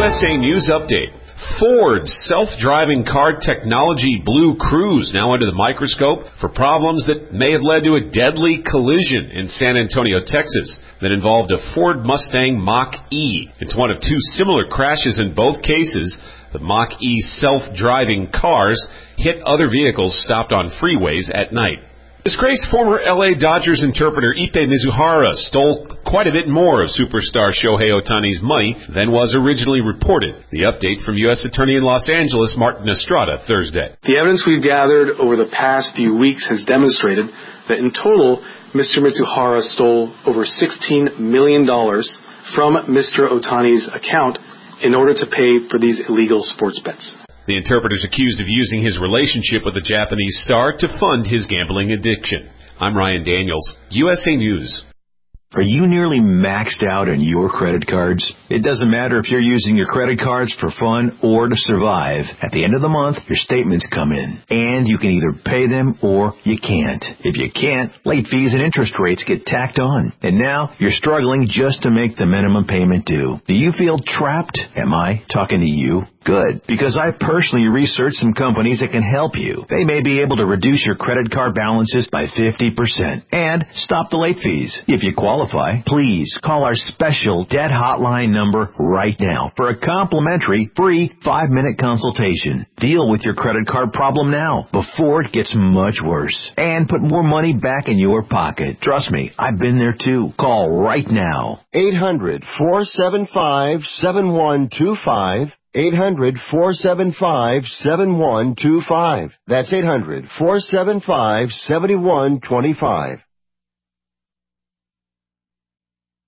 USA News Update. Ford's self-driving car technology Blue Cruise now under the microscope for problems that may have led to a deadly collision in San Antonio, Texas, that involved a Ford Mustang Mach-E. It's one of two similar crashes in both cases. The Mach-E self-driving cars hit other vehicles stopped on freeways at night. Disgraced former L.A. Dodgers interpreter Ippei Mizuhara stole quite a bit more of superstar Shohei Ohtani's money than was originally reported. The update from U.S. Attorney in Los Angeles, Martin Estrada, Thursday. The evidence we've gathered over the past few weeks has demonstrated that in total, Mr. Mizuhara stole over $16 million from Mr. Ohtani's account in order to pay for these illegal sports bets. The interpreter is accused of using his relationship with the Japanese star to fund his gambling addiction. I'm Ryan Daniels, USA News. Are you nearly maxed out on your credit cards? It doesn't matter if you're using your credit cards for fun or to survive. At the end of the month, your statements come in, and you can either pay them or you can't. If you can't, late fees and interest rates get tacked on. And now, you're struggling just to make the minimum payment due. Do you feel trapped? Am I talking to you? Good, because I personally researched some companies that can help you. They may be able to reduce your credit card balances by 50% and stop the late fees. If you qualify, please call our special debt hotline number right now for a complimentary free 5-minute consultation. Deal with your credit card problem now before it gets much worse and put more money back in your pocket. Trust me, I've been there too. Call right now. 800-475-7125. 800-475-7125. That's 800-475-7125.